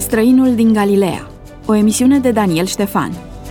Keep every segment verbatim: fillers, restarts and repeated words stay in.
Străinul din Galileea, o emisiune de Daniel Ștefan.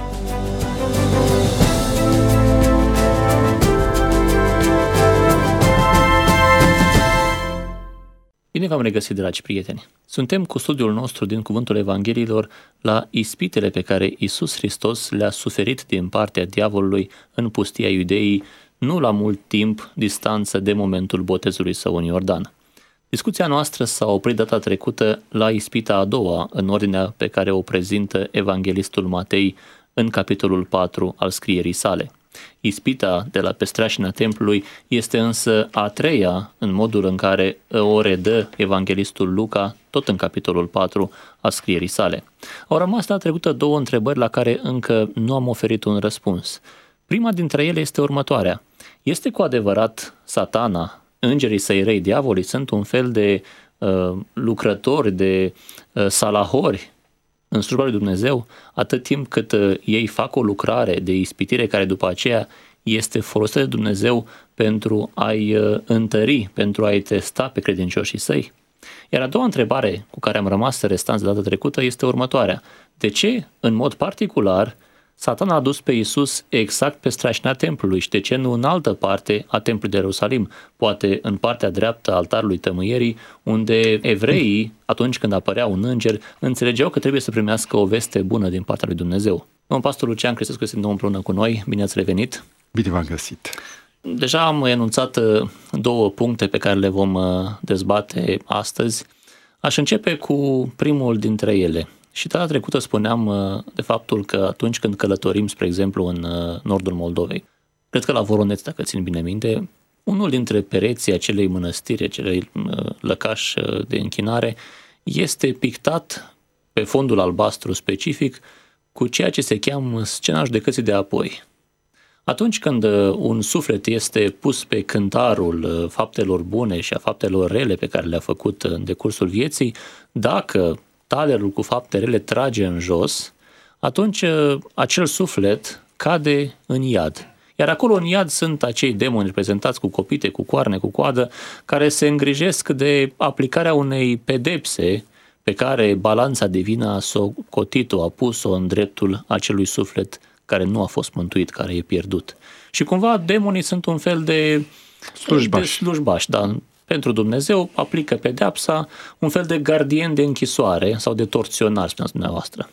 Bine v-am regăsit, dragi prieteni! Suntem cu studiul nostru din Cuvântul Evangheliilor la ispitele pe care Iisus Hristos le-a suferit din partea diavolului în pustia Iudeii, nu la mult timp distanță de momentul botezului său în Iordan. Discuția noastră s-a oprit data trecută la ispita a doua, în ordinea pe care o prezintă evanghelistul Matei în capitolul patru al scrierii sale. Ispita de la Pestrașina templului este însă a treia în modul în care o redă evanghelistul Luca, tot în capitolul patru al scrierii sale. Au rămas data trecută două întrebări la care încă nu am oferit un răspuns. Prima dintre ele este următoarea. Este cu adevărat Satana, îngerii săi răi, diavolii, sunt un fel de uh, lucrători, de uh, salahori în slujba lui Dumnezeu, atât timp cât uh, ei fac o lucrare de ispitire care după aceea este folosită de Dumnezeu pentru a-i uh, întări, pentru a-i testa pe credincioșii săi? Iar a doua întrebare cu care am rămas restanți de data trecută este următoarea. De ce, în mod particular, Satana a dus pe Iisus exact pe strașina templului și de ce nu în altă parte a templului de Ierusalim, poate în partea dreaptă a altarului tămâierii, unde evreii, atunci când apărea un înger, înțelegeau că trebuie să primească o veste bună din partea lui Dumnezeu. Domnul pastor Lucian Cristescu este nou împreună cu noi. Bine ați revenit! Bine v-am găsit! Deja am enunțat două puncte pe care le vom dezbate astăzi. Aș începe cu primul dintre ele. Și data trecută spuneam de faptul că atunci când călătorim, spre exemplu, în nordul Moldovei, cred că la Voroneț, dacă țin bine minte, unul dintre pereții acelei mănăstiri, acelei lăcași de închinare, este pictat pe fondul albastru specific cu ceea ce se cheamă scena judecății de apoi. Atunci când un suflet este pus pe cântarul faptelor bune și a faptelor rele pe care le-a făcut în decursul vieții, dacă talerul cu fapte rele trage în jos, atunci acel suflet cade în iad. Iar acolo în iad sunt acei demoni reprezentați cu copite, cu coarne, cu coadă, care se îngrijesc de aplicarea unei pedepse pe care balanța divină a socotit-o, a pus-o în dreptul acelui suflet care nu a fost mântuit, care e pierdut. Și cumva demonii sunt un fel de slujbași, de slujbași, da. Pentru Dumnezeu aplică pedeapsa, un fel de gardien de închisoare sau de torționar, spuneați dumneavoastră.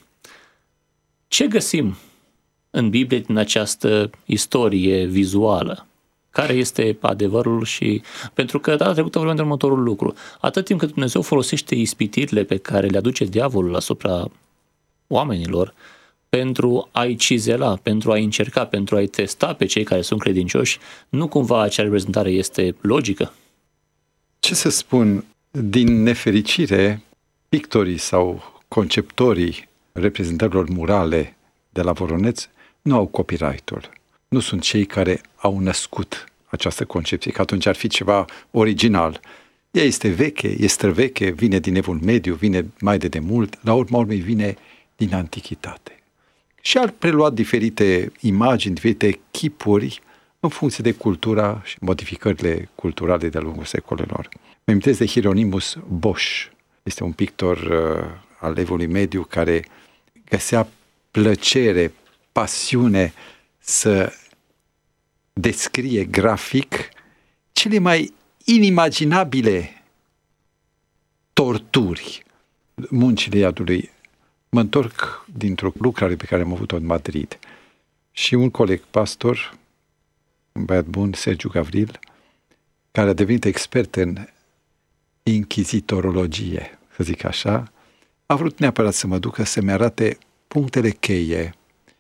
Ce găsim în Biblie din această istorie vizuală? Care este adevărul? Și pentru că data trecută vorbim de următorul lucru. Atât timp cât Dumnezeu folosește ispitirile pe care le aduce diavolul asupra oamenilor pentru a-i cizela, pentru a-i încerca, pentru a-i testa pe cei care sunt credincioși, nu cumva acea reprezentare este logică? Ce să spun, din nefericire, pictorii sau conceptorii reprezentărilor murale de la Voroneț nu au copyright-ul. Nu sunt cei care au născut această concepție, că atunci ar fi ceva original. Ea este veche, este străveche, vine din Evul Mediu, vine mai de demult, la urma urmei vine din Antichitate. Și ar prelua diferite imagini, diferite chipuri în funcție de cultura și modificările culturale de-a lungul secolelor. Mă amintesc de Hieronymus Bosch. Este un pictor uh, al Evului Mediu care găsea plăcere, pasiune să descrie grafic cele mai inimaginabile torturi, muncile iadului. Mă întorc dintr-o lucrare pe care am avut-o în Madrid și un coleg pastor, un băiat bun, Sergiu Gavril, care a devenit expert în inchizitorologie, să zic așa, a vrut neapărat să mă ducă să-mi arate punctele cheie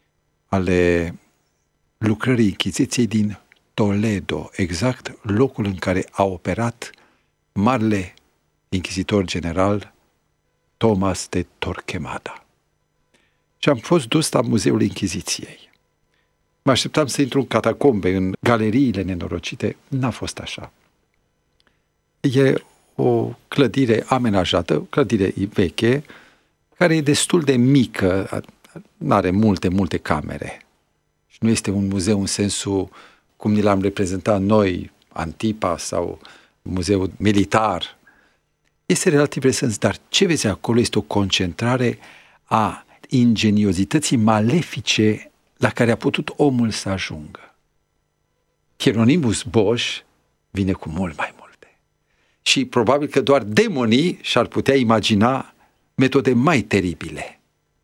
ale lucrării Inchiziției din Toledo, exact locul în care a operat marele inchizitor general Thomas de Torquemada. Și am fost dus la Muzeul Inchiziției. Mă așteptam să intru în catacombe, în galeriile nenorocite. N-a fost așa. E o clădire amenajată, o clădire veche, care e destul de mică, nu are multe, multe camere. Și nu este un muzeu în sensul cum ni l-am reprezentat noi, Antipa sau muzeul militar. Este relativ recent, dar ce vezi acolo este o concentrare a ingeniozității malefice la care a putut omul să ajungă. Hieronymus Bosch vine cu mult mai multe. Și probabil că doar demonii și-ar putea imagina metode mai teribile.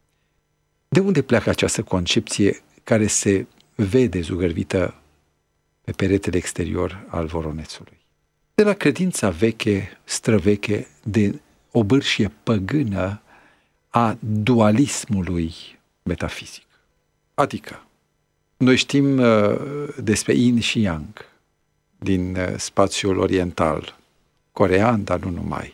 De unde pleacă această concepție care se vede zugărvită pe peretele exterior al Voronețului? De la credința veche, străveche, de obârșie păgână a dualismului metafizic. Adică, noi știm uh, despre Yin și Yang din uh, spațiul oriental, corean, dar nu numai.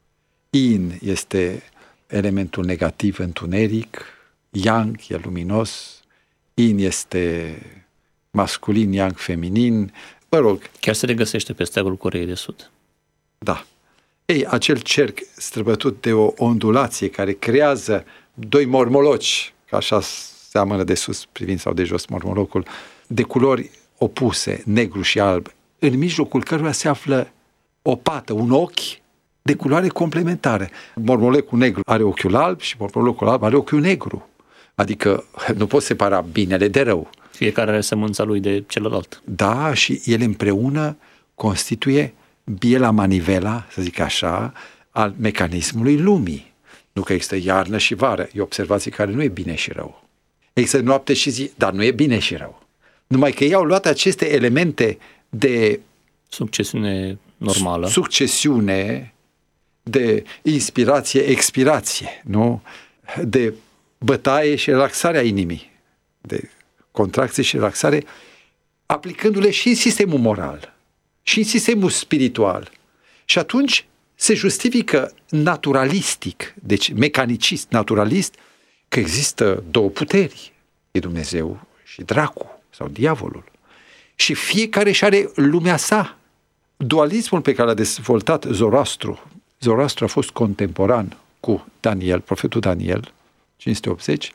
Yin este elementul negativ, întuneric, Yang e luminos, Yin este masculin, Yang feminin, mă rog. Chiar se regăsește pe steagul Coreei de Sud. Da. Ei, acel cerc străbătut de o ondulație care creează doi mormologi, că așa seamănă de sus privind sau de jos mormolocul, de culori opuse, negru și alb, în mijlocul căruia se află o pată, un ochi de culoare complementară. Mormolocul negru are ochiul alb și mormolocul alb are ochiul negru. Adică nu poți separa binele de rău. Fiecare are sămânța lui de celălalt. Da, și ele împreună constituie biela manivela, să zic așa, al mecanismului lumii. Nu că există iarnă și vară, e o observație care nu e bine și rău. Există noapte și zi, dar nu e bine și rău. Numai că ei au luat aceste elemente de succesiune normală, succesiune, de inspirație, expirație, nu? De bătaie și relaxarea inimii, de contracție și relaxare, aplicându-le și în sistemul moral, și în sistemul spiritual. Și atunci se justifică naturalistic, deci mecanicist, naturalist, că există două puteri, e Dumnezeu și dracu sau diavolul. Și fiecare își are lumea sa. Dualismul pe care l-a dezvoltat Zoroastru, Zoroastru a fost contemporan cu Daniel, profetul Daniel, cinci sute optzeci,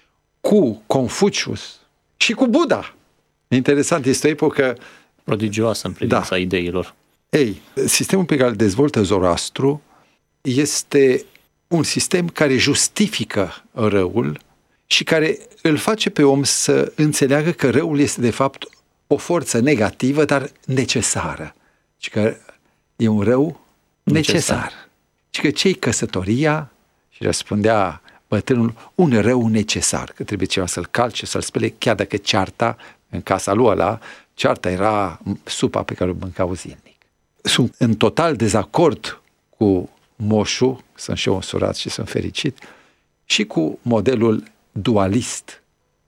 cu Confucius și cu Buddha. Interesant, este o epocă prodigioasă în privința da. ideilor. Ei, sistemul pe care îl dezvoltă Zoroastru este un sistem care justifică răul și care îl face pe om să înțeleagă că răul este de fapt o forță negativă, dar necesară. Și că e un rău necesar. necesar. Și că ce-i căsătoria? Și răspundea bătrânul, un rău necesar, că trebuie ceva să-l calce, să-l spele, chiar dacă cearta în casa lui ăla, cearta era supa pe care o mâncau zilnic. Sunt în total dezacord cu moșul, sunt și eu însurat și sunt fericit, și cu modelul dualist.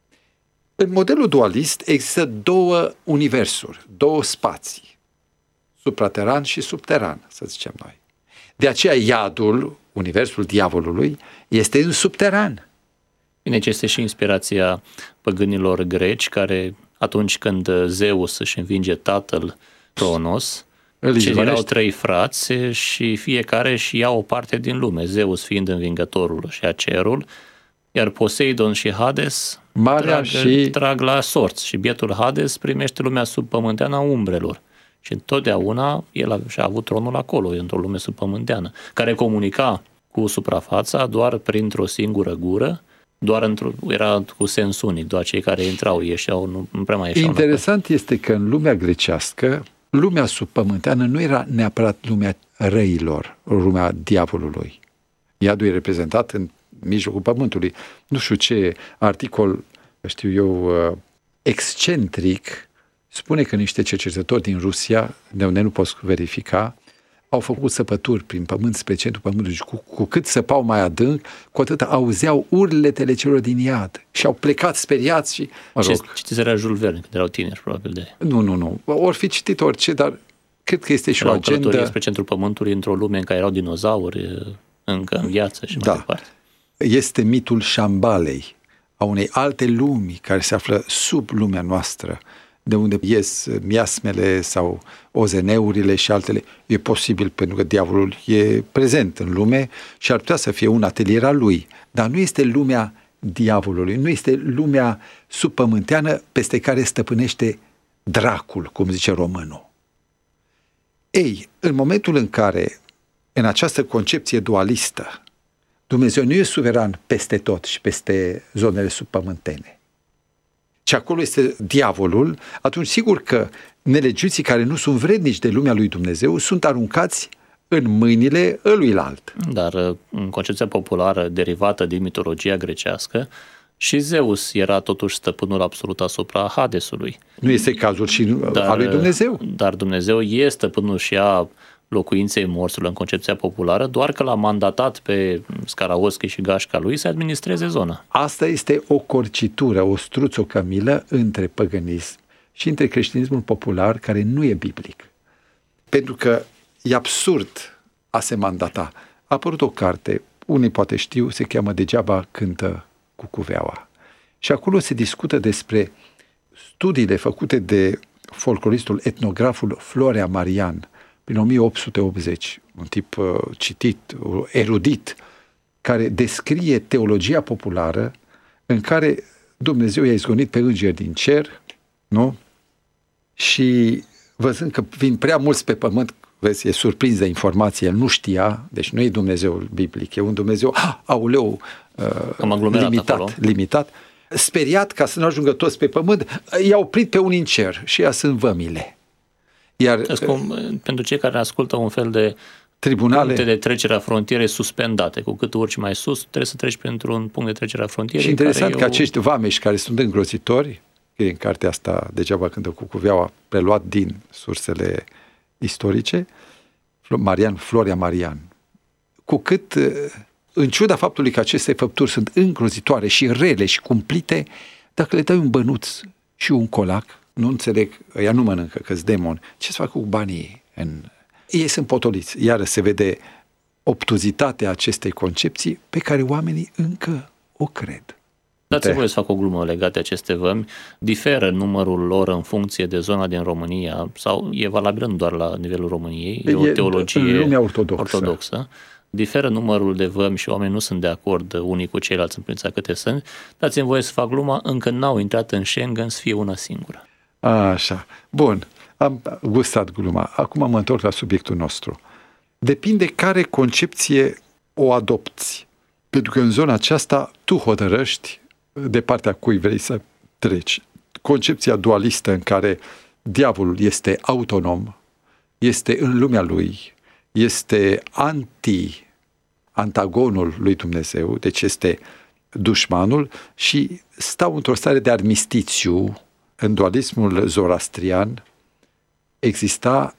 În modelul dualist există două universuri, două spații, suprateran și subteran, să zicem noi. De aceea iadul, universul diavolului, este în subteran. Bine, ce este și inspirația păgânilor greci, care atunci când Zeus își învinge tatăl Cronos, cei erau trei frați și fiecare își ia o parte din lume, Zeus fiind învingătorul și a cerul, iar Poseidon și Hades trag, și... trag la sorți și bietul Hades primește lumea subpământeană a umbrelor. Și întotdeauna el a, și-a avut tronul acolo, într-o lume subpământeană, care comunica cu suprafața doar printr-o singură gură, doar într-o, era cu sens unic, doar cei care intrau, ieșeau, nu, nu prea mai ieșeau. Interesant înapoi. Este că în lumea grecească, lumea subpământeană nu era neapărat lumea răilor, lumea diavolului. Iadul e reprezentat în mijlocul pământului. Nu știu ce articol, știu eu, excentric, spune că niște cercetători din Rusia, de unde nu poți verifica, au făcut săpături prin pământ spre centrul pământului și cu, cu cât săpau mai adânc, cu atât auzeau urletele celor din iad și au plecat speriați și... Mă rog. Citiți Jules Verne când erau tineri, probabil de... Nu, nu, nu. Or fi citit orice, dar cred că este și erau o agendă... spre centrul pământului într-o lume în care erau dinozauri încă în viață și da. mai departe. Este mitul Șambalei, a unei alte lumi care se află sub lumea noastră, de unde ies miasmele sau ozeneurile și altele. E posibil pentru că diavolul e prezent în lume și ar putea să fie un atelier al lui. Dar nu este lumea diavolului, nu este lumea subpământeană peste care stăpânește dracul, cum zice românul. Ei, în momentul în care în această concepție dualistă, Dumnezeu nu e suveran peste tot și peste zonele subpământene, ci acolo este diavolul, atunci sigur că nelegiuiții care nu sunt vrednici de lumea lui Dumnezeu sunt aruncați în mâinile ăluilalt. Dar în concepția populară derivată din mitologia grecească, și Zeus era totuși stăpânul absolut asupra Hadesului. Nu este cazul și dar, al lui Dumnezeu. Dar Dumnezeu e stăpânul și a locuinței morților în concepția populară, doar că l-a mandatat pe Scaraoschi și gașca lui să administreze zona. Asta este o corcitură, o struțocămilă între păgânism și între creștinismul popular, care nu e biblic. Pentru că e absurd a se mandata. A apărut o carte, unii poate știu, se cheamă Degeaba cântă cucuveaua. Și acolo se discută despre studiile făcute de folcloristul, etnograful Florea Marian, prin o mie opt sute optzeci, un tip uh, citit, erudit, care descrie teologia populară în care Dumnezeu i-a izgonit pe îngeri din cer, nu? Și văzând că vin prea mulți pe pământ, vezi, e surprins de informație, el nu știa, deci nu e Dumnezeul biblic, e un Dumnezeu, ah, auleu, uh, limitat, limitat, speriat ca să nu ajungă toți pe pământ, i-a oprit pe unii în cer și ea sunt vămile. Iar cum, pentru cei care ascultă un fel de tribunale puncte de trecere a frontierei suspendate, cu cât urci mai sus, trebuie să treci pentru un punct de trecere a frontierei. Și interesant că o... acești vameși care sunt îngrozitori, în cartea asta Degeaba cântă cucuveaua, preluat din sursele istorice, Marian, Florea Marian, cu cât, în ciuda faptului că aceste făpturi sunt îngrozitoare și rele și cumplite, dacă le dai un bănuț și un colac, nu înțeleg, ea nu mănâncă, că-s demon, ce să facă cu banii? În... Ei sunt potoliți, iar se vede obtuzitatea acestei concepții pe care oamenii încă o cred. Dați-mi voie să fac o glumă legată de aceste vămi. Diferă numărul lor în funcție de zona din România sau e valabil nu doar la nivelul României, e, e o teologie lumea ortodoxă. ortodoxă. Diferă numărul de vămi și oamenii nu sunt de acord unii cu ceilalți în privința câte sunt. Dați-mi voie să fac gluma, încă n-au intrat în Schengen să fie una singură. Așa, bun, am gustat gluma. Acum mă întorc la subiectul nostru. Depinde care concepție o adopți. Pentru că în zona aceasta tu hotărăști de partea cui vrei să treci. Concepția dualistă în care diavolul este autonom, este în lumea lui, este anti, antagonul lui Dumnezeu, deci este dușmanul și stau într-o stare de armistițiu. În dualismul zoroastrian exista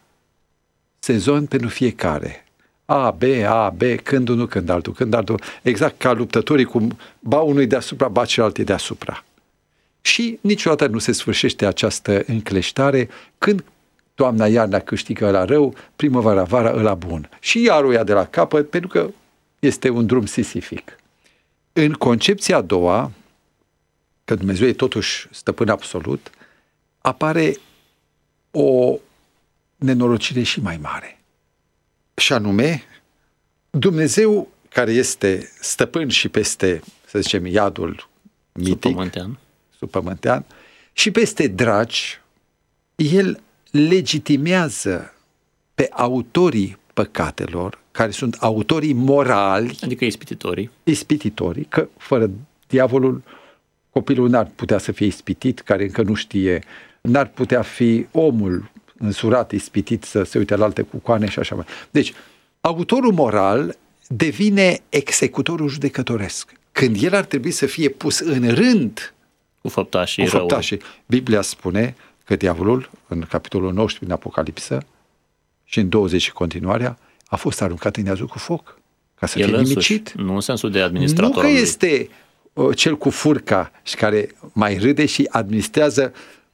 sezon pentru fiecare. A, B, A, B, când unul, când altul, când altul. Exact ca luptătorii, cum ba unul deasupra, ba celălalt e deasupra. Și niciodată nu se sfârșește această încleștare când toamna-iarna câștigă ăla rău, primăvara-vara ăla bun. Și iar o ia de la capăt, pentru că este un drum sisific. În concepția a doua, că Dumnezeu e totuși stăpân absolut, apare o nenorocire și mai mare. Și anume, Dumnezeu care este stăpân și peste, să zicem, iadul mitic, subpământean, subpământean și peste dragi, El legitimează pe autorii păcatelor, care sunt autorii morali, adică ispititorii, ispititorii, că fără diavolul copilul n-ar putea să fie ispitit, care încă nu știe, n-ar putea fi omul însurat, ispitit, să se uite la alte cucoane și așa mai. Deci, autorul moral devine executorul judecătoresc. Când el ar trebui să fie pus în rând cu făptașii cu făptașii. Biblia spune că diavolul, în capitolul nouăsprezece din Apocalipsă și în douăzeci și continuarea, a fost aruncat în iazul cu foc, ca să el fie însuși, nimicit. Nu în sensul de administrator. Nu că este uh, cel cu furca și care mai râde și administrează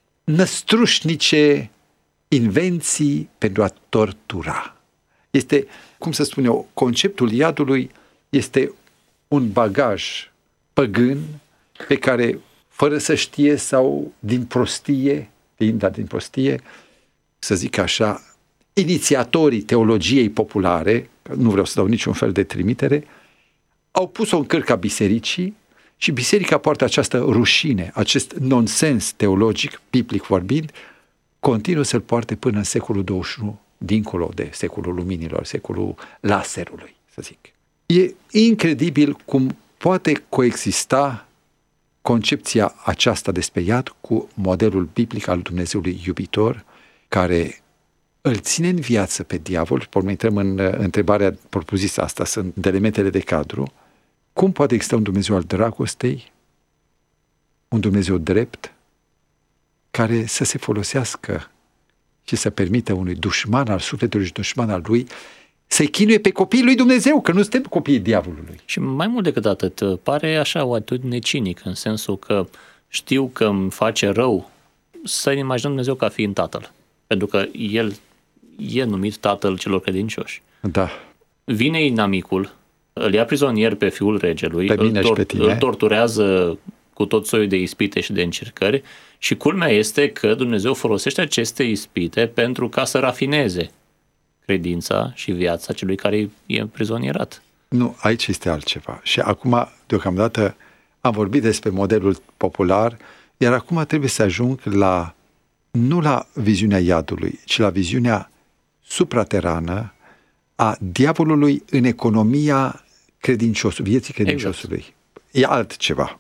năstrușnice invenții pentru a tortura. Este, cum să spun eu, conceptul iadului este un bagaj păgân pe care, fără să știe sau din prostie, fiind dat din prostie, să zic așa, inițiatorii teologiei populare, nu vreau să dau niciun fel de trimitere, au pus-o în cârca bisericii și biserica poartă această rușine, acest nonsens teologic, biblic vorbind, continuă să-l poarte până în secolul douăzeci și unu dincolo de secolul luminilor, secolul laserului, să zic. E incredibil cum poate coexista concepția aceasta despre iad cu modelul biblic al Dumnezeului iubitor, care îl ține în viață pe diavol. Pormă intrăm în întrebarea propusă, asta sunt elementele de cadru. Cum poate exista un Dumnezeu al dragostei, un Dumnezeu drept, care să se folosească și să permită unui dușman al sufletului și dușman al lui să-i chinuie pe copiii lui Dumnezeu, că nu suntem copiii diavolului. Și mai mult decât atât, pare așa o atitudine cinică, în sensul că știu că îmi face rău să ne imaginăm Dumnezeu ca fiind tatăl, pentru că el e numit tatăl celor credincioși. Da. Vine inamicul, îl ia prizonier pe fiul regelui, pe îl, tor- îl torturează cu tot soiul de ispite și de încercări și culmea este că Dumnezeu folosește aceste ispite pentru ca să rafineze credința și viața celui care e prizonierat. Nu, aici este altceva. Și acum, deocamdată, am vorbit despre modelul popular, iar acum trebuie să ajung la, nu la viziunea iadului, ci la viziunea supraterană a diavolului în economia credinciosului, vieții credinciosului. Exact. E altceva.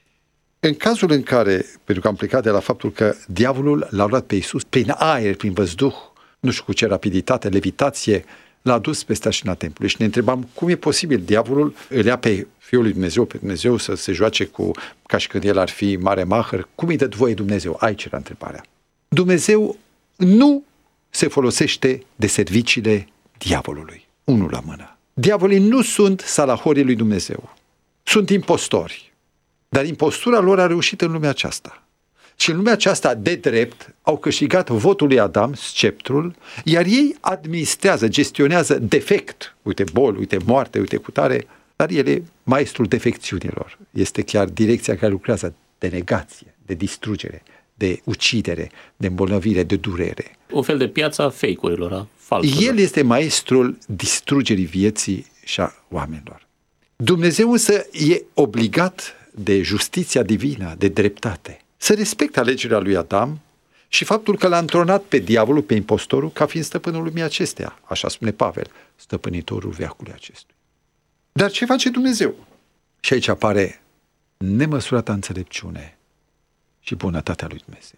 În cazul în care, pentru că am plecat de la faptul că diavolul l-a luat pe Iisus prin aer, prin văzduh, nu știu cu ce rapiditate, levitație, l-a dus pe stașina templului și ne întrebam cum e posibil diavolul îl ia pe Fiul lui Dumnezeu, pe Dumnezeu să se joace cu, ca și când el ar fi mare maher, cum îi dă voie Dumnezeu? Aici era întrebarea. Dumnezeu nu se folosește de serviciile diavolului. Unul la mână. Diavolii nu sunt salahorii lui Dumnezeu. Sunt impostori. Dar impostura lor a reușit în lumea aceasta. Și în lumea aceasta, de drept, au câștigat votul lui Adam, sceptrul, iar ei administrează, gestionează defect. Uite boli, uite moarte, uite cutare, dar el e maestrul defecțiunilor. Este chiar direcția care lucrează de negație, de distrugere, de ucidere, de îmbolnăvire, de durere. Un fel de piața fake-urilor, a falsurilor. El este maestrul distrugerii vieții și a oamenilor. Dumnezeu însă e obligat de justiția divină, de dreptate, să respecte alegerea lui Adam și faptul că l-a întronat pe diavolul, pe impostorul, ca fiind stăpânul lumii acesteia, așa spune Pavel, stăpânitorul veacului acestui. Dar ce face Dumnezeu? Și aici apare nemăsurata înțelepciune și bunătatea lui Dumnezeu.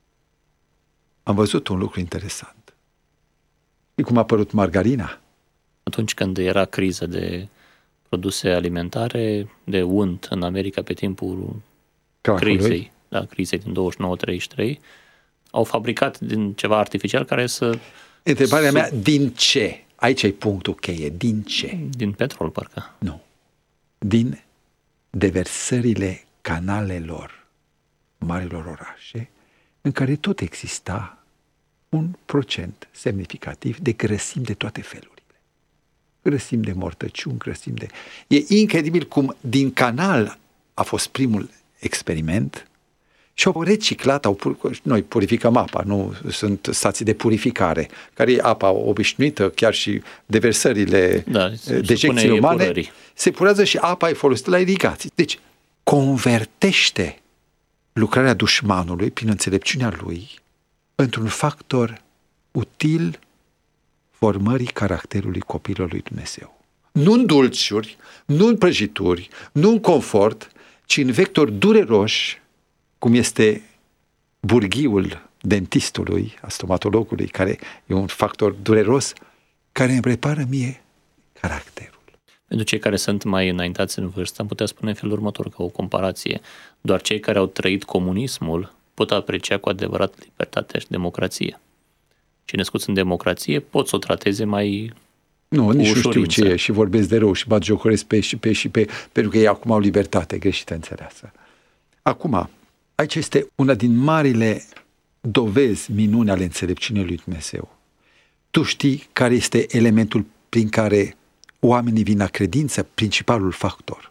Am văzut un lucru interesant. Și cum a apărut margarina? Atunci când era criză de produse alimentare, de unt în America pe timpul Cracului. crizei, da, crizei din douăzeci și nouă treizeci și trei, au fabricat din ceva artificial care să... Întrebarea să... mea, din ce? Aici e punctul cheie. Din ce? Din petrol, parcă. Nu. Din deversările canalelor marilor orașe, în care tot exista un procent semnificativ de grăsimi de toate felurile. Grăsimi de mortăciuni, grăsimi de... E incredibil cum din canal a fost primul experiment și au reciclat, au pur... noi purificăm apa, nu sunt stații de purificare, care e apa obișnuită, chiar și deversările, da, dejecțiile umane, epurării. Se purează și apa e folosită la irigații. Deci, convertește lucrarea dușmanului prin înțelepciunea lui într-un factor util formării caracterului copilului lui Dumnezeu. Nu în dulciuri, nu în prăjituri, nu în confort, ci în vectori dureroși, cum este burghiul dentistului, a stomatologului, care e un factor dureros, care îmi repară mie caracterul. Pentru cei care sunt mai înaintați în vârstă, am putea spune în felul următor, ca o comparație. Doar cei care au trăit comunismul pot aprecia cu adevărat libertatea și democrație. Cei născuți în democrație pot să o trateze mai Nu, nici nu știu ce e și vorbesc de rău și batjocoresc pe și pe și pe, pentru că ei acum au libertate greșită înțeleasă. Acum, aici este una din marile dovezi, minuni ale înțelepciunii lui Dumnezeu. Tu știi care este elementul prin care oamenii vin la credință, principalul factor.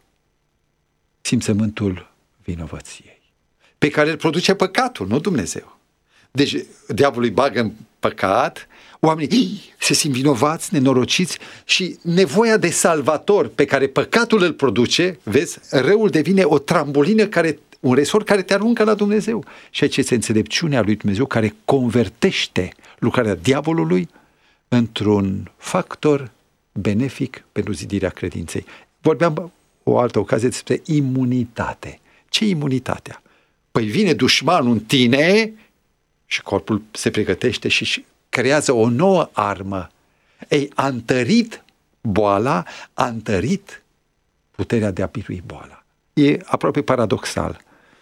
Simțământul vinovăției, pe care îl produce păcatul, nu Dumnezeu. Deci diavolul îi bagă în păcat, oamenii se simt vinovați, nenorociți și nevoia de salvator pe care păcatul îl produce, vezi, răul devine o trambulină, care, un resort care te aruncă la Dumnezeu. Și aici este înțelepciunea lui Dumnezeu care convertește lucrarea diavolului într-un factor benefic pentru zidirea credinței. Vorbeam o altă ocazie despre imunitate. Ce e imunitatea? Păi vine dușmanul în tine și corpul se pregătește și creează o nouă armă. Ei, a întărit boala, a întărit puterea de a birui boala. E aproape paradoxal.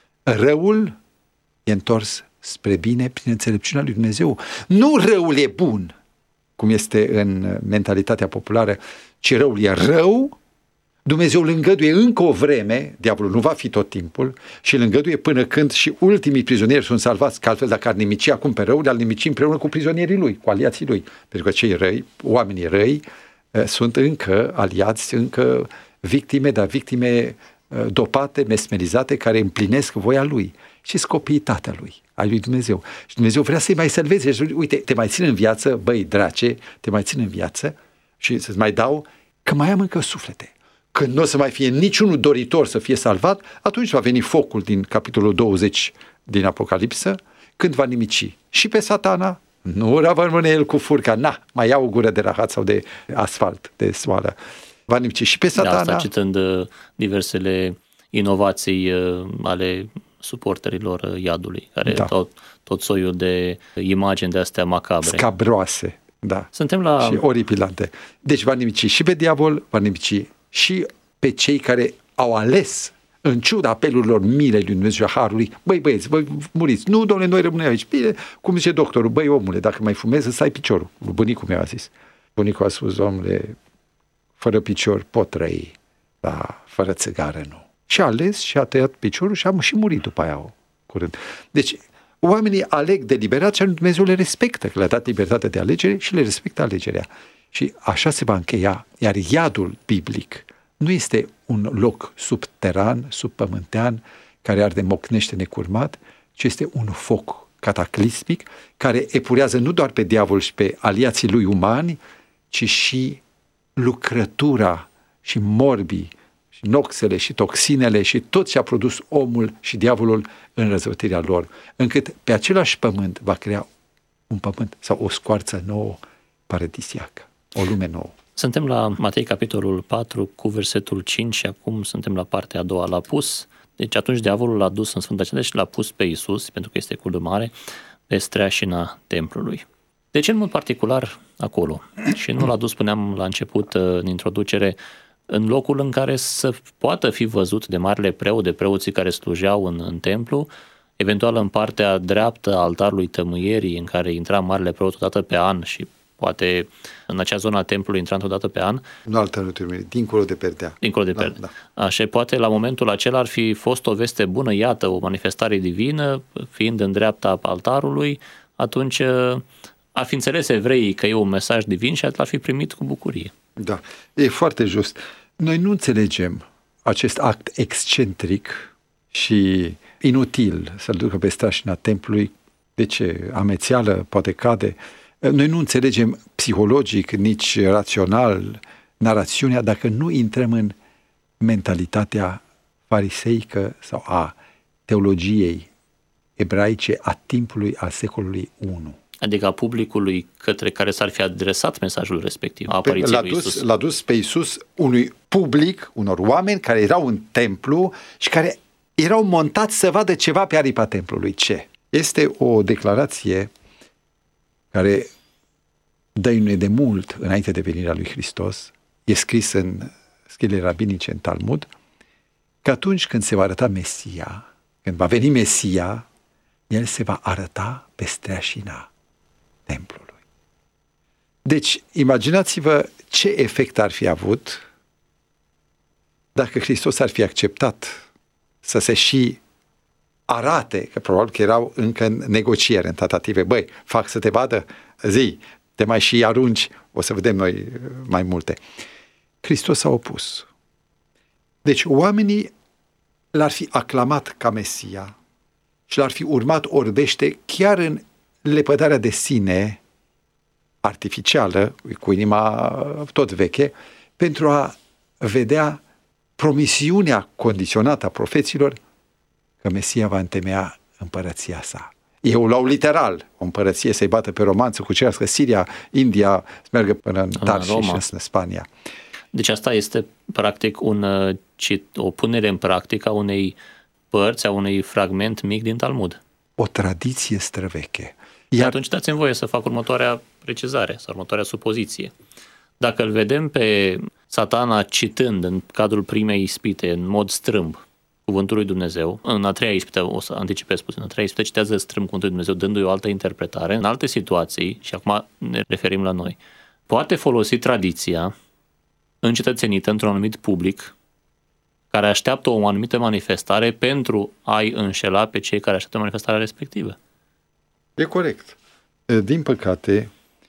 Răul e întors spre bine prin înțelepciunea lui Dumnezeu. Nu răul e bun, cum este în mentalitatea populară, ci răul e rău. Dumnezeu îl îngăduie încă o vreme, diavolul nu va fi tot timpul, și îl îngăduie până când și ultimii prizonieri sunt salvați, că altfel dacă ar nimici acum pe rău, le-ar nimici împreună cu prizonierii lui, cu aliații lui. Pentru că cei răi, oamenii răi, sunt încă aliați, încă victime, dar victime dopate, mesmerizate, care împlinesc voia lui și scopiitatea lui, a lui Dumnezeu. Și Dumnezeu vrea să-i mai salveze. Și, uite, te mai țin în viață, băi, drace, te mai țin în viață și să-ți mai dau că mai am încă suflete. Când nu o să mai fie niciunul doritor să fie salvat, atunci va veni focul din capitolul douăzeci din Apocalipsă, când va nimici și pe Satana, nu va rămâne el cu furca, na, mai ia o gură de rahat sau de asfalt, de soală. Va nimici și pe Satana. De asta citând diversele inovații ale suporterilor iadului, care da. tot, tot soiul de imagini de astea macabre. Scabroase, da. Suntem la... Și oripilante. Deci va nimici și pe diavol, va nimici și pe cei care au ales, în ciuda apelurilor milei lui Dumnezeu și a harului, băi băieți, voi muriți. Nu, domnule, noi rămânem aici. Bine, cum zice doctorul, băi omule, dacă mai fumezi, îți ai piciorul. Bunicul meu a zis. Bunicul a spus, domnule, fără picior pot trăi, dar fără țigară nu. Și a ales și a tăiat piciorul și a și murit după aia curând. Deci, oamenii aleg deliberat și Dumnezeu le respectă, că le-a dat libertatea de alegere și le respectă alegerea. Și așa se va încheia. Iar iadul biblic nu este un loc subteran, subpământean, care arde, mocnește necurmat, ci este un foc cataclismic care epurează nu doar pe diavol și pe aliații lui umani, ci și lucrătura și morbii, și noxele și toxinele și tot ce a produs omul și diavolul în răzvătirea lor, încât pe același pământ va crea un pământ sau o scoarță nouă paradisiacă, o lume nouă. Suntem la Matei, capitolul patru, cu versetul cinci și acum suntem la partea a doua. L-a pus, deci atunci diavolul l-a dus în Sfânta Cetatea și l-a pus pe Iisus, pentru că este cultul mare, pe streașina templului. De ce în mod particular acolo? Și nu l-a dus, spuneam la început, în introducere, în locul în care să poată fi văzut de marele preot, de preoții care slujeau în, în templu, eventual în partea dreaptă a altarului tămâierii, în care intra marele preot o dată pe an și poate în acea zonă a templului intra o dată pe an. Nu altarul tămâierii, dincolo de perdea. Dincolo de perdea. Da, da. Așa, poate la momentul acela ar fi fost o veste bună, iată, o manifestare divină, fiind în dreapta altarului, atunci ar fi înțeles evreii că e un mesaj divin și l-ar fi primit cu bucurie. Da, e foarte just. Noi nu înțelegem acest act excentric și inutil să-l ducă pe streașina templului. De ce? Amețeală, poate cade. Noi nu înțelegem psihologic, nici rațional narațiunea dacă nu intrăm în mentalitatea fariseică sau a teologiei ebraice a timpului al secolului unu. Adică a publicului către care s-ar fi adresat mesajul respectiv, a apariției l-a lui dus, Iisus. L-a dus pe Iisus unui public, unor oameni care erau în templu și care erau montați să vadă ceva pe aripa templului. Ce? Este o declarație care dăinuie de mult înainte de venirea lui Hristos, e scris în scrierile rabinice, în Talmud, că atunci când se va arăta Mesia, când va veni Mesia, el se va arăta pe streașina templului. Deci, imaginați-vă ce efect ar fi avut dacă Hristos ar fi acceptat să se și arate, că probabil că erau încă în negociere, în tratative. Băi, fac să te vadă, zi, te mai și arunci, o să vedem noi mai multe. Hristos s-a opus. Deci oamenii l-ar fi aclamat ca Mesia și l-ar fi urmat orbește chiar în lepădarea de sine artificială, cu inima tot veche, pentru a vedea promisiunea condiționată a profeților că Mesia va întemeia împărăția sa. Ei o luau literal, o împărăție să-i bată pe roman, să cucerească Siria, India, să meargă până în Tarsis și în Spania. Deci asta este practic un, o punere în practică a unei părți, a unui fragment mic din Talmud. O tradiție străveche. Iar atunci dați-mi voie să fac următoarea precizare sau următoarea supoziție. Dacă îl vedem pe Satana citând în cadrul primei ispite, în mod strâmb, cuvântul lui Dumnezeu, în a treia ispită, o să anticipez puțin, în a treia ispită citează strâmb cuvântul lui Dumnezeu, dându-i o altă interpretare, în alte situații, și acum ne referim la noi, poate folosi tradiția încetățenită într-un anumit public care așteaptă o anumită manifestare pentru a-i înșela pe cei care așteaptă manifestarea respectivă. E corect. Din păcate,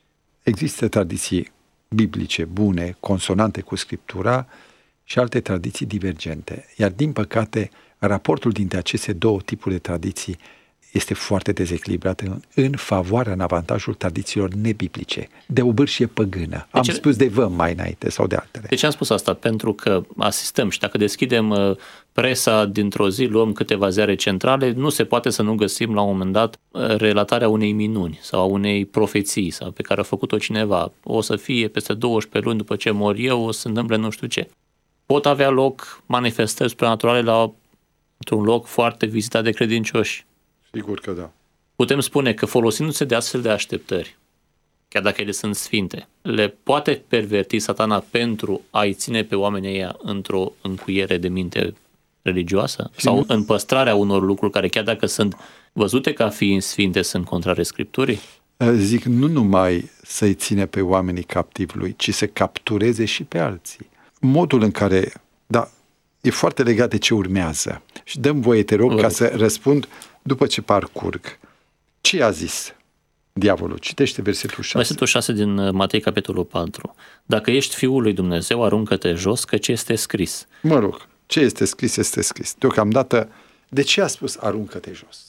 există tradiții biblice bune, consonante cu Scriptura și alte tradiții divergente. Iar din păcate, raportul dintre aceste două tipuri de tradiții este foarte dezechilibrat în, în favoarea, în avantajul tradițiilor nebiblice, de o bârșie păgână. Am ce... spus de văm mai înainte sau de altele. De ce am spus asta? Pentru că asistăm și dacă deschidem presa dintr-o zi, luăm câteva ziare centrale, nu se poate să nu găsim la un moment dat relatarea unei minuni sau a unei profeții sau pe care a făcut-o cineva. O să fie peste douăsprezece luni după ce mor eu, o să se întâmple nu știu ce. Pot avea loc manifestări supranaturale la într-un loc foarte vizitat de credincioși. Sigur că da. Putem spune că folosindu-se de astfel de așteptări, chiar dacă ele sunt sfinte, le poate perverti Satana pentru a-i ține pe oamenii ăia într-o încuiere de minte religioasă? Și sau nu? În păstrarea unor lucruri care, chiar dacă sunt văzute ca fiind sfinte, sunt contrare Scripturii? Zic, nu numai să-i ține pe oamenii captivi lui, ci să captureze și pe alții. Modul în care, da, e foarte legat de ce urmează. Și dăm voie, te rog, ca să răspund după ce parcurg. Ce a zis diavolul? Citește versetul șase. Versetul șase din Matei, capitolul patru. Dacă ești Fiul lui Dumnezeu, aruncă-te jos, căci este scris. Mă rog, ce este scris, este scris. Deocamdată, de ce a spus aruncă-te jos?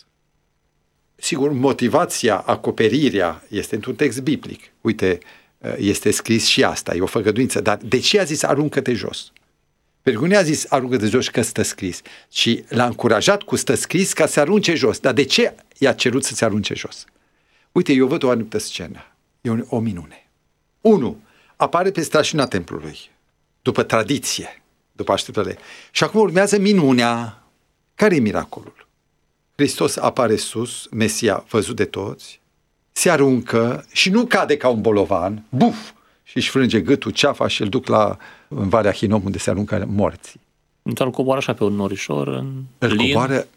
Sigur, motivația, acoperirea este într-un text biblic. Uite, este scris și asta, e o făgăduință. Dar de ce a zis aruncă-te jos? Pentru că nu a zis aruncă-te jos că stă scris, ci l-a încurajat cu stă scris ca să se arunce jos. Dar de ce i-a cerut să se arunce jos? Uite, eu văd o anumită scenă. E o, o minune. Unu, apare pe strașina templului, după tradiție, după așteptările. Și acum urmează minunea. Care e miracolul? Hristos apare sus, Mesia văzut de toți, se aruncă și nu cade ca un bolovan, buf, și își frânge gâtul, ceafa și îl duc la în Valea Hinom, unde se aruncă morții. Nu îl coboară așa pe un norișor, în îl lin. coboară,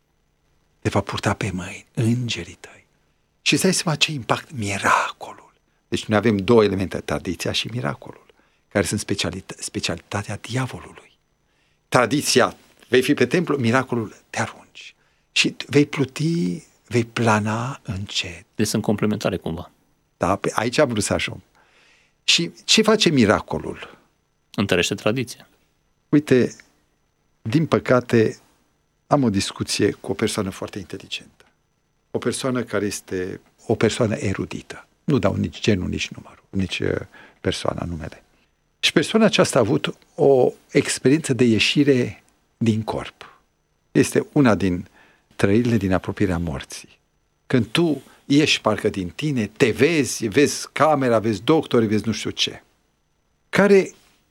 te va purta pe mâini, îngerii tăi. Și îți dai seama ce impact, miracolul. Deci noi avem două elemente, tradiția și miracolul, care sunt specialita- specialitatea diavolului. Tradiția, vei fi pe templu, miracolul, te arunci. Și vei pluti, vei plana încet. Deci sunt complementare cumva. Da, aici am vrut să ajung. Și ce face miracolul? Întărește tradiția. Uite, din păcate, am o discuție cu o persoană foarte inteligentă. O persoană care este o persoană erudită. Nu dau nici genul, nici numărul, nici persoana, numele. Și persoana aceasta a avut o experiență de ieșire din corp. Este una din trăirile din apropierea morții. Când tu ieși parcă din tine, te vezi, vezi camera, vezi doctori, vezi nu știu ce. Care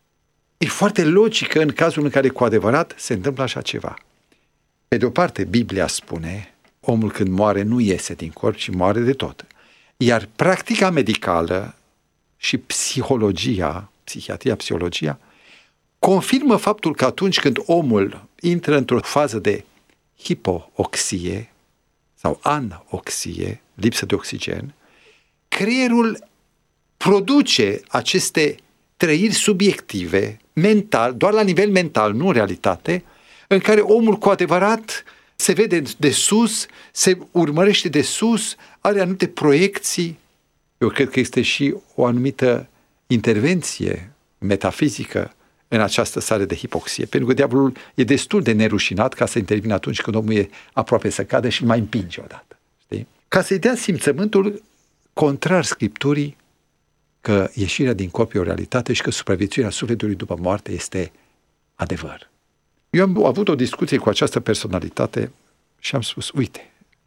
e foarte logică în cazul în care cu adevărat se întâmplă așa ceva. Pe de o parte, Biblia spune, omul când moare nu iese din corp, ci moare de tot. Iar practica medicală și psihologia, psihiatria, psihologia, confirmă faptul că atunci când omul intră într-o fază de hipooxie sau anoxie, lipsă de oxigen, creierul produce aceste trăiri subiective, mental, doar la nivel mental, nu în realitate, în care omul cu adevărat se vede de sus, se urmărește de sus, are anumite proiecții. Eu cred că este și o anumită intervenție metafizică în această stare de hipoxie, pentru că diavolul e destul de nerușinat ca să intervină atunci când omul e aproape să cadă și îl mai împinge odată. Știi? Ca să-i dea simțământul contrar Scripturii că ieșirea din corp e o realitate și că supraviețuirea sufletului după moarte este adevăr. Eu am avut o discuție cu această personalitate și am spus, uite,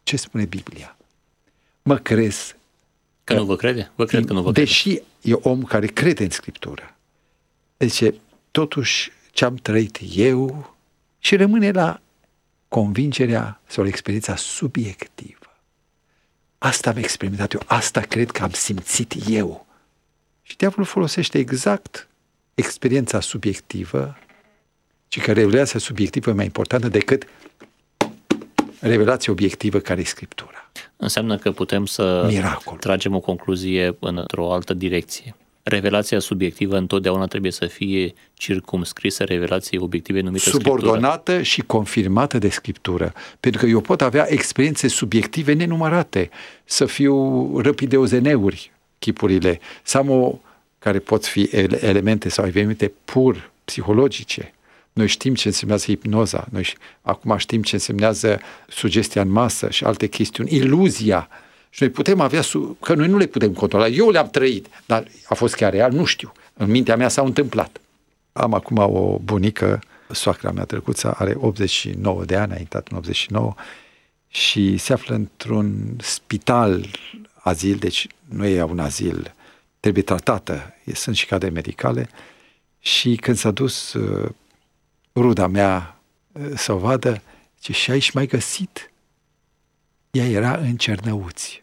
ce spune Biblia. Mă crezi Că nu vă crede? Vă cred că nu vă crede. Deși e om care crede în Scriptură. Zice, totuși ce-am trăit eu și rămâne la convingerea sau la experiența subiectivă. Asta am experimentat eu, asta cred că am simțit eu. Și diavolul folosește exact experiența subiectivă, ci că revelația subiectivă e mai importantă decât revelația obiectivă care e Scriptura. Înseamnă că putem să Miracol. tragem o concluzie într-o altă direcție. Revelația subiectivă întotdeauna trebuie să fie circumscrisă revelației obiective numită subordonată Scriptură. și confirmată de Scriptură. Pentru că eu pot avea experiențe subiective nenumărate, să fiu răpit de ozeneuri, chipurile, să am o, care pot fi elemente sau evenimente pur psihologice. Noi știm ce însemnează hipnoza, noi acum știm ce însemnează sugestia în masă și alte chestiuni, iluzia. Și noi putem avea, că noi nu le putem controla. Eu le-am trăit, dar a fost chiar real, nu știu. În mintea mea s-au întâmplat. Am acum o bunică, soacra mea trecuță, are optzeci și nouă de ani, a intrat în optzeci și nouă și se află într-un spital, azil, deci nu e un azil, trebuie tratată, sunt și cadre medicale. Și când s-a dus uh, ruda mea uh, să o vadă, zice, și aici m-ai găsit? Ea era în Cernăuți.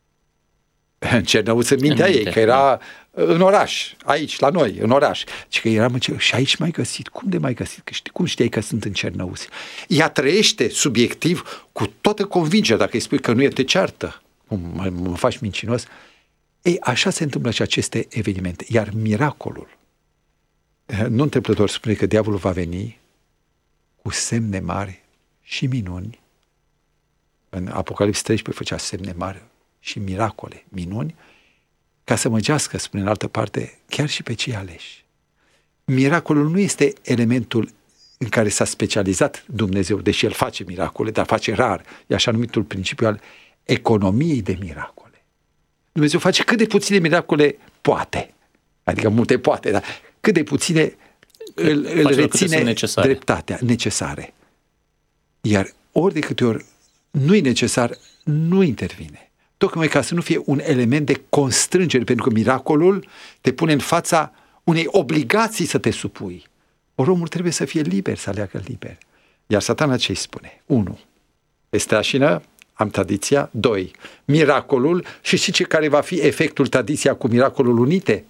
În Cernăuți în mintea în ei, minte, că era în oraș, aici, la noi, în oraș. Și că eram în Cernăuți. Și aici m-ai găsit. Cum de m-ai găsit? Că știi, cum știai că sunt în Cernăuți? Ea trăiește subiectiv cu toată convingerea. Dacă îi spui că nu e, te ceartă. Mă, mă faci mincinos. Ei, așa se întâmplă și aceste evenimente. Iar miracolul, nu întâmplător spune că diavolul va veni cu semne mari și minuni. În Apocalipsa treisprezece făcea semne mari și miracole, minuni, ca să măgească, spune în altă parte, chiar și pe cei aleși. Miracolul nu este elementul în care s-a specializat Dumnezeu, deși El face miracole, dar face rar. E așa numitul principiu al economiei de miracole. Dumnezeu face cât de puține miracole poate. Adică multe poate, dar cât de puține îl, îl reține necesare. dreptatea, necesare. Iar ori de câte ori nu e necesar, nu intervine. Tocmai ca să nu fie un element de constrângere, pentru că miracolul te pune în fața unei obligații să te supui. Ori omul trebuie să fie liber, să aleagă liber. Iar Satana ce îi spune? Unu, este așină, am tradiția. Doi, miracolul. Și știi ce care va fi efectul tradiția cu miracolul unite?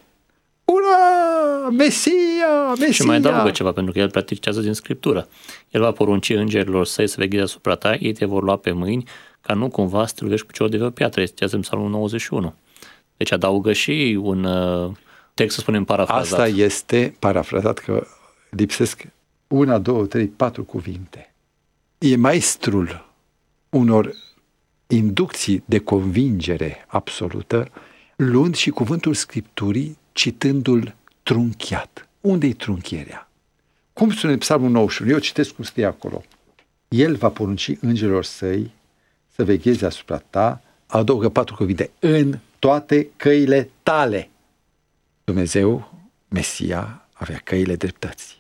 Ura! Mesia! Mesia! Și mai adaugă ceva, pentru că el practicează din Scriptură. El va porunci îngerilor săi să vegheze asupra ta, ei te vor lua pe mâini, ca nu cumva să te lovești cu piciorul de o piatră. Este în Psalmul nouăzeci și unu. Deci adaugă și un uh, text, să spunem, parafrazat. Asta este parafrazat, că lipsesc una, două, trei, patru cuvinte. E maestrul unor inducții de convingere absolută, luând și cuvântul Scripturii, citându-l trunchiat. Unde-i trunchierea? Cum spune Psalmul nouăzeci și unu? Eu citesc cum scrie acolo. El va porunci îngerilor săi să vegheze asupra ta, adaugă patru cuvinte, în toate căile tale. Dumnezeu, Mesia, avea căile dreptății.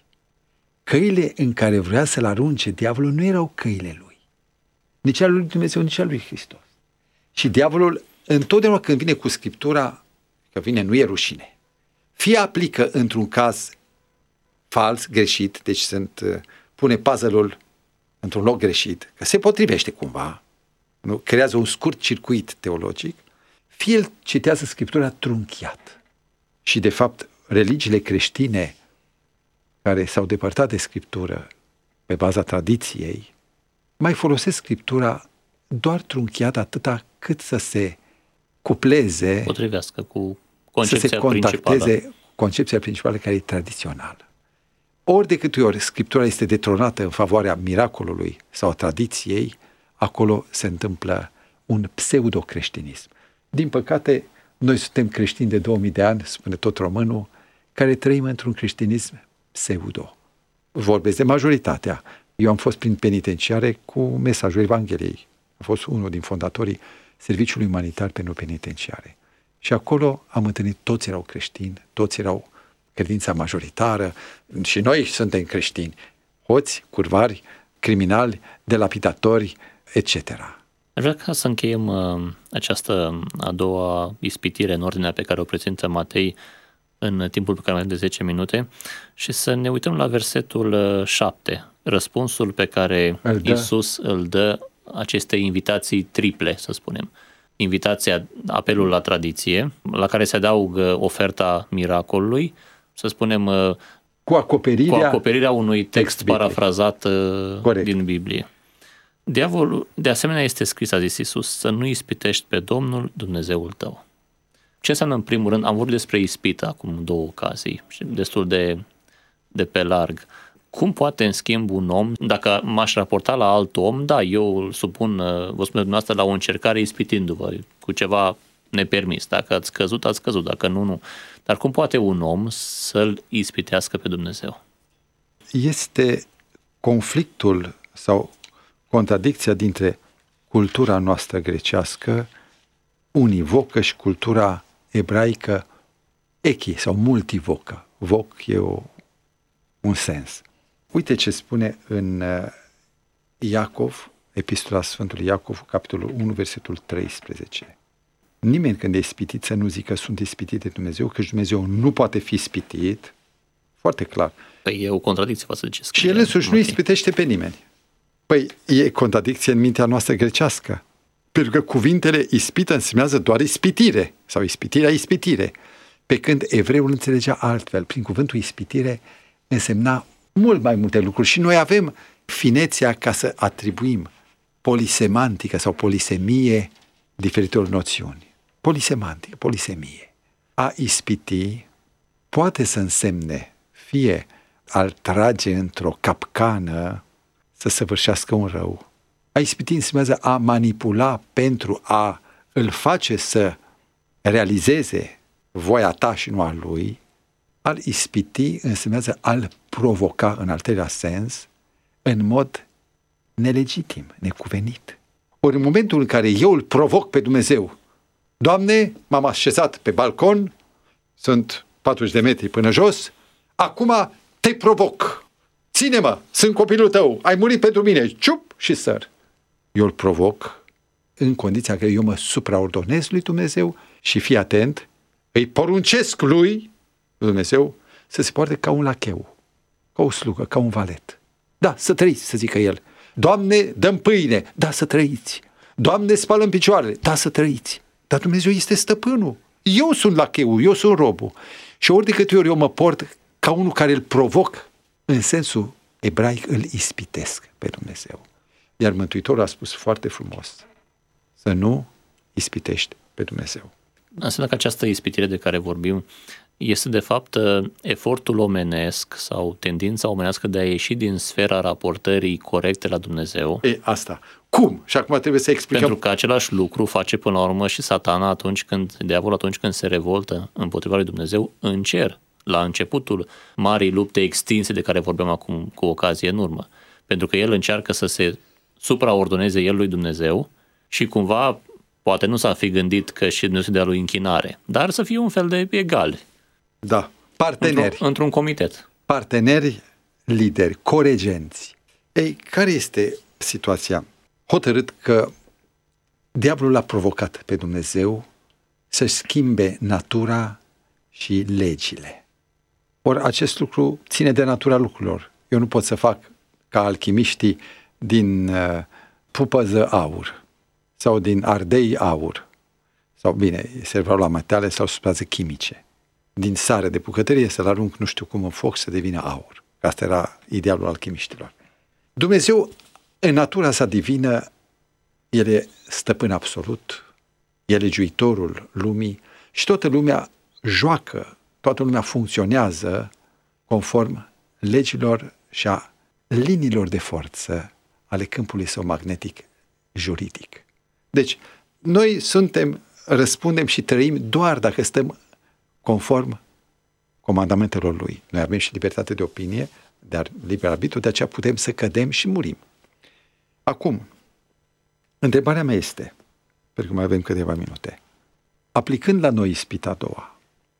Căile în care vrea să-l arunce diavolul nu erau căile lui. Nici ale lui Dumnezeu, nici ale lui Hristos. Și diavolul, întotdeauna când vine cu Scriptura, că vine, nu e rușine. Fie aplică într-un caz fals, greșit, deci sunt, pune puzzle-ul într-un loc greșit, că se potrivește cumva, nu? Creează un scurt circuit teologic, fie el citează Scriptura trunchiat. Și de fapt, religiile creștine care s-au depărtat de Scriptură pe baza tradiției, mai folosesc Scriptura doar trunchiat atâta cât să se cupleze, potrivească cu să se contacteze principală. Concepția principală care e tradițională. Ori de câte ori Scriptura este detronată în favoarea miracolului sau a tradiției, acolo se întâmplă un pseudo-creștinism. Din păcate, noi suntem creștini de două mii de ani, spune tot românul, care trăim într-un creștinism pseudo. Vorbesc de majoritatea. Eu am fost prin penitenciare cu mesajul Evangheliei. Am fost unul din fondatorii Serviciului Umanitar pentru Penitenciare. Și acolo am întâlnit, toți erau creștini, toți erau credința majoritară și noi suntem creștini. Hoți, curvari, criminali, delapidatori, et cetera. Aș vrea ca să încheiem uh, această a doua ispitire în ordinea pe care o prezintă Matei în timpul pe care mai avem de zece minute și să ne uităm la versetul șapte, răspunsul pe care îl Iisus îl dă acestei invitații triple, să spunem. Invitația, apelul la tradiție, la care se adaugă oferta miracolului, să spunem, cu acoperirea, cu acoperirea unui text Biblie. parafrazat Corect. din Biblie. Diavolul, de asemenea, este scris, a zis Iisus, să nu ispitești pe Domnul Dumnezeul tău. Ce înseamnă în primul rând? Am vorbit despre ispită acum două ocazii, destul de, de pe larg. Cum poate, în schimb, un om, dacă m-aș raporta la alt om, da, eu îl supun, vă spun dumneavoastră, la o încercare ispitindu-vă cu ceva nepermis. Dacă ați căzut, ați căzut, dacă nu, nu. Dar cum poate un om să-L ispitească pe Dumnezeu? Este conflictul sau contradicția dintre cultura noastră grecească, univocă, și cultura ebraică echi sau multivocă. Voc e o, un sens. Uite ce spune în Iacov, Epistola Sfântului Iacov, capitolul unu, versetul treisprezece. Nimeni când e ispitit să nu zică sunt ispitit de Dumnezeu, că Dumnezeu nu poate fi ispitit, foarte clar. Păi e o contradicție față de ce scrie. Și El însuși nu ispitește pe nimeni. Păi e contradicție în mintea noastră grecească. Pentru că cuvintele ispită însemnează doar ispitire sau ispitirea ispitire. Pe când evreul înțelegea altfel. Prin cuvântul ispitire însemna mult mai multe lucruri și noi avem finețea ca să atribuim polisemantică sau polisemie diferitelor noțiuni. Polisemantică, polisemie. A ispiti poate să însemne fie a-l trage într-o capcană să săvârșească un rău. A ispiti înseamnă a manipula pentru a îl face să realizeze voia ta și nu a lui. Al ispiti înseamnă a-l provoca, în al treilea sens, în mod nelegitim, necuvenit. Ori în momentul în care eu îl provoc pe Dumnezeu, Doamne, m-am așezat pe balcon, sunt patruzeci de metri până jos, acum te provoc, ține-mă, sunt copilul tău, ai murit pentru mine, ciup și săr. Eu îl provoc în condiția că eu mă supraordonez lui Dumnezeu și fii atent, îi poruncesc lui Dumnezeu să se poarte ca un lacheu, ca o slugă, ca un valet. Da, să trăiți, să zică el. Doamne, dă-mi pâine, da, să trăiți. Doamne, spală-mi picioarele, da, să trăiți. Dar Dumnezeu este stăpânul. Eu sunt lacheu, eu sunt robul. Și ori de câte ori eu mă port ca unul care îl provoc, în sensul ebraic îl ispitesc pe Dumnezeu. Iar Mântuitorul a spus foarte frumos, să nu ispitești pe Dumnezeu. Înseamnă că această ispitire de care vorbim este de fapt efortul omenesc sau tendința omenească de a ieși din sfera raportării corecte la Dumnezeu. E, asta. Cum? Și acum trebuie să explicăm. Pentru că același lucru face până la urmă și Satana atunci când, diavolul atunci când se revoltă împotriva lui Dumnezeu în cer, la începutul marii lupte extinse de care vorbeam acum cu ocazie în urmă. Pentru că el încearcă să se supraordoneze el lui Dumnezeu și cumva poate nu s-a fi gândit că și Dumnezeu dea lui închinare, dar să fie un fel de egali. Da, parteneri. Într-un, într-un comitet. Parteneri, lideri, coregenți. Ei, care este situația? Hotărât că diavolul l-a provocat pe Dumnezeu să-și schimbe natura și legile. Ori acest lucru ține de natura lucrurilor. Eu nu pot să fac ca alchimiștii din uh, pupăză aur sau din ardei aur sau, bine, se vreau la metale sau substanțe chimice. Din sare de bucătărie să-l arunc nu știu cum în foc să devină aur. Asta era idealul alchimiștilor. Dumnezeu, în natura sa divină, El e stăpân absolut, El e legiuitorul lumii și toată lumea joacă, toată lumea funcționează conform legilor și a liniilor de forță ale câmpului său magnetic juridic. Deci, noi suntem, răspundem și trăim doar dacă stăm conform comandamentelor Lui. Noi avem și libertate de opinie, dar liber arbitru, de aceea putem să cădem și murim. Acum, întrebarea mea este, pentru că mai avem câteva minute, aplicând la noi ispita a doua,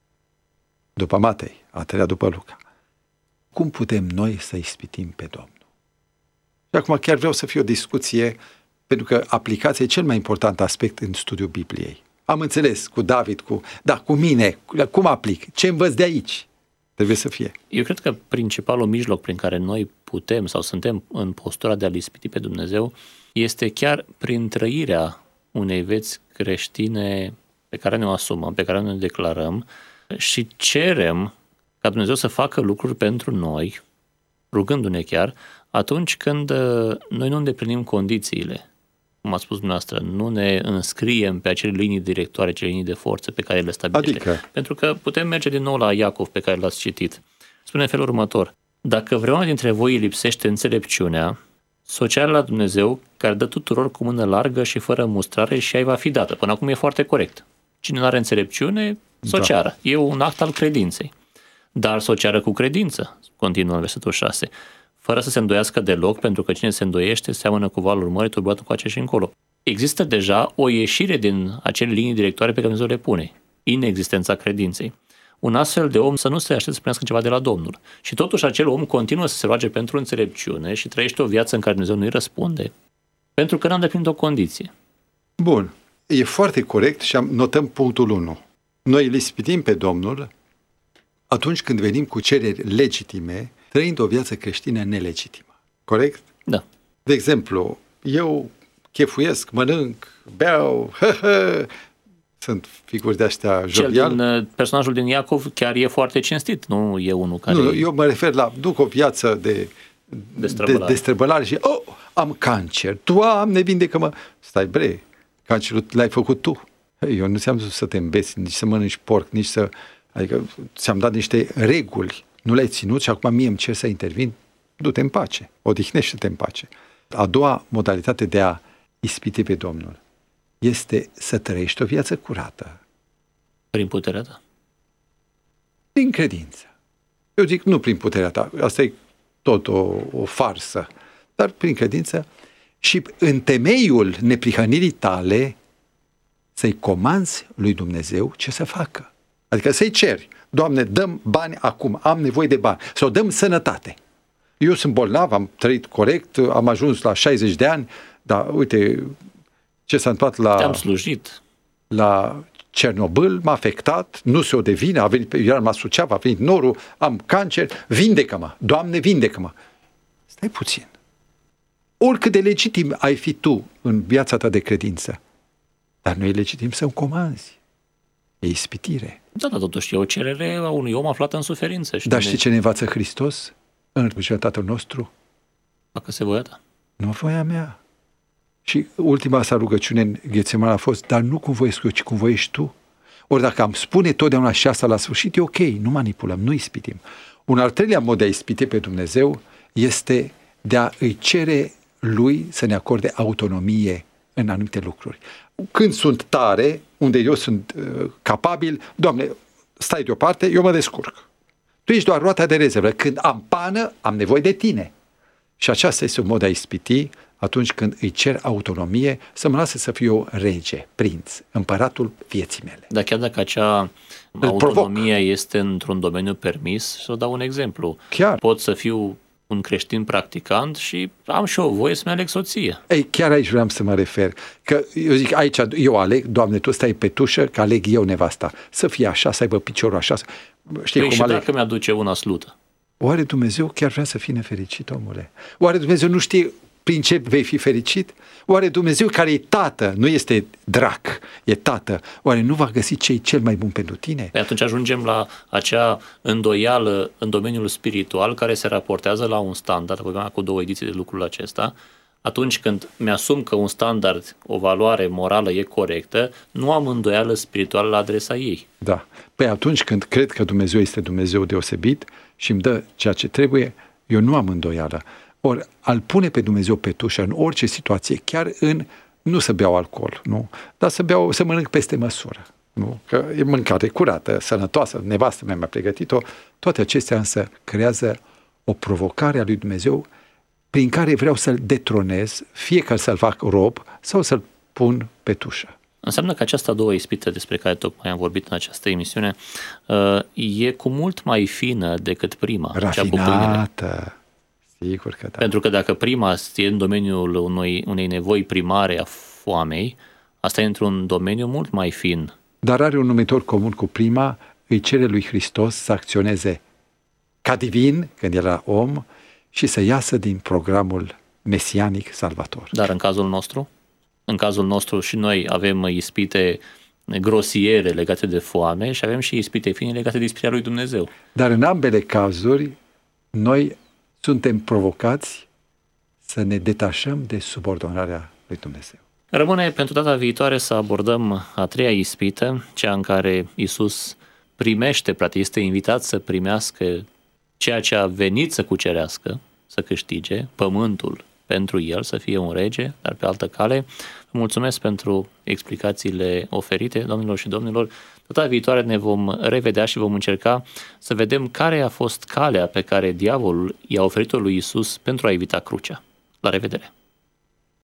după Matei, a treia după Luca, cum putem noi să ispitim pe Domnul? Și acum chiar vreau să fie o discuție Pentru că aplicația e cel mai important aspect în studiul Bibliei. Am înțeles cu David, cu, da, cu mine, cum aplic, ce învăț de aici. Trebuie să fie. Eu cred că principalul mijloc prin care noi putem sau suntem în postura de a-L ispiti pe Dumnezeu este chiar prin trăirea unei vieți creștine pe care ne o asumăm, pe care ne o declarăm și cerem ca Dumnezeu să facă lucruri pentru noi, rugându-ne chiar, atunci când noi nu îndeplinim condițiile. Cum a spus dumneavoastră, nu ne înscriem pe acele linii directoare, acele linii de forță pe care le stabilește. Adică? Pentru că putem merge din nou la Iacov pe care l-ați citit. Spune în felul următor: dacă vreuna dintre voi îi lipsește înțelepciunea, să o ceară la Dumnezeu, care dă tuturor cu mână largă și fără mustrare și ea va fi dată. Până acum e foarte corect. Cine nu are înțelepciune, să o Da. ceară. E un act al credinței. Dar să o ceară cu credință, continuă în versetul șase, fără să se îndoiască deloc, pentru că cine se îndoiește seamănă cu valul mării, turbat cu acea și încolo. Există deja o ieșire din acele linii directoare pe care Dumnezeu le pune, inexistența credinței. Un astfel de om să nu se aștepte să primească ceva de la Domnul. Și totuși acel om continuă să se roage pentru înțelepciune și trăiește o viață în care Dumnezeu nu îi răspunde, pentru că n-a îndeplinit o condiție. Bun. E foarte corect și am, notăm punctul unu. Noi îl ispitim pe Domnul atunci când venim cu cereri legitime, trăind o viață creștină nelegitimă. Corect? Da. De exemplu, eu chefuiesc, mănânc, beau, hă, hă. Sunt figuri de-astea Cel jovial. din, personajul din Iacov chiar e foarte cinstit, nu e unul care... Nu, eu mă refer la, duc o viață de Destrăbălare. de, destrăbălare și, oh, am cancer, Doamne, vindecă-mă. Stai bre, cancerul l-ai făcut tu. Eu nu ți-am zis să te îmbeți, nici să mănânci porc, nici să... Adică ți-am dat niște reguli, nu le-ai ținut și acum mie îmi cer să intervin. Du-te în pace, odihnește-te în pace. A doua modalitate de a ispiti pe Domnul este să trăiești o viață curată, Prin puterea ta. prin credință. Eu zic nu prin puterea ta, asta e tot o, o farsă, dar prin credință și în temeiul neprihănirii tale să-i comanzi lui Dumnezeu ce să facă. Adică să-i ceri, Doamne, dăm bani acum, am nevoie de bani, sau dăm sănătate. Eu sunt bolnav, am trăit corect, am ajuns la șaizeci de ani, dar uite ce s-a întâmplat la... Te-am slujit. la Cernobâl, m-a afectat, nu se o devine, a venit, eram la Suceava, a venit norul, am cancer, vindecă-mă, Doamne, vindecă-mă. Stai puțin. Oricât de legitim ai fi tu în viața ta de credință, dar nu e legitim să-mi comanzi. E ispitire. Da, dar totuși e o cerere a unui om aflat în suferință. Și Dar ne- știi ce ne învață Hristos în rugăciunea Tatăl nostru? Facă-se voia ta. Nu voia mea. Și ultima sa rugăciune în Ghețeman a fost, dar nu cum voiesc eu, ci cum voiești tu. Ori dacă am spune totdeauna și asta la sfârșit, e ok, nu manipulăm, nu ispitim. Un al treilea mod de a ispiti pe Dumnezeu este de a îi cere lui să ne acorde autonomie în anumite lucruri. Când sunt tare, unde eu sunt uh, capabil, Doamne, stai deoparte, eu mă descurc. Tu ești doar roata de rezervă. Când am pană, am nevoie de tine. Și aceasta este un mod de a ispiti atunci când îi cer autonomie să mă lase să fiu eu rege, prinț, împăratul vieții mele. Dar chiar dacă acea Îl autonomie este într-un domeniu permis, să dau un exemplu. Chiar. Pot să fiu un creștin practicant și am și o voie să-mi aleg soție. Ei, chiar aici vreau să mă refer. Că eu zic, aici eu aleg, Doamne, tu stai pe tușă, că aleg eu nevasta. Să fie așa, să aibă piciorul așa. Știi Păi cum și aleg? dacă mi-aduce una slută? Oare Dumnezeu chiar vrea să fii nefericit, omule? Oare Dumnezeu nu știe prin ce vei fi fericit? Oare Dumnezeu care e tată, nu este drac, e tată, oare nu va găsi ce e cel mai bun pentru tine? Păi atunci ajungem la acea îndoială în domeniul spiritual care se raportează la un standard, vorbeam cu două ediții de lucrul acesta. Atunci când mi-asum că un standard, o valoare morală e corectă, nu am îndoială spirituală la adresa ei. Da. Păi atunci când cred că Dumnezeu este Dumnezeu deosebit și îmi dă ceea ce trebuie, eu nu am îndoială. Ori al pune pe Dumnezeu pe tușă în orice situație, chiar în, nu să beau alcool, nu? Dar să beau, să mănânc peste măsură. Nu? Că e mâncare curată, sănătoasă, nevastă mea mi-a pregătit-o. Toate acestea însă creează o provocare a lui Dumnezeu prin care vreau să-l detronez, fie că să-l fac rob sau să-l pun pe tușă. Înseamnă că această a doua ispită despre care tocmai am vorbit în această emisiune e cu mult mai fină decât prima. Cea cu pâinile. Rafinată, Sigur că da. Pentru că dacă prima e în domeniul unui, unei nevoi primare a foamei, asta e într-un domeniu mult mai fin. Dar are un numitor comun cu prima, îi cere lui Hristos să acționeze ca divin, când era om, și să iasă din programul mesianic salvator. Dar în cazul nostru? În cazul nostru și noi avem ispite grosiere legate de foame și avem și ispite fine legate de ispitarea lui Dumnezeu. Dar în ambele cazuri, noi suntem provocați să ne detașăm de subordonarea lui Dumnezeu. Rămâne pentru data viitoare să abordăm a treia ispită, cea în care Iisus primește, practic este invitat să primească ceea ce a venit să cucerească, să câștige, pământul pentru el, să fie un rege, dar pe altă cale. Vă mulțumesc pentru explicațiile oferite, domnilor și domnilor. Data viitoare ne vom revedea și vom încerca să vedem care a fost calea pe care diavolul i-a oferit-o lui Iisus pentru a evita crucea. La revedere!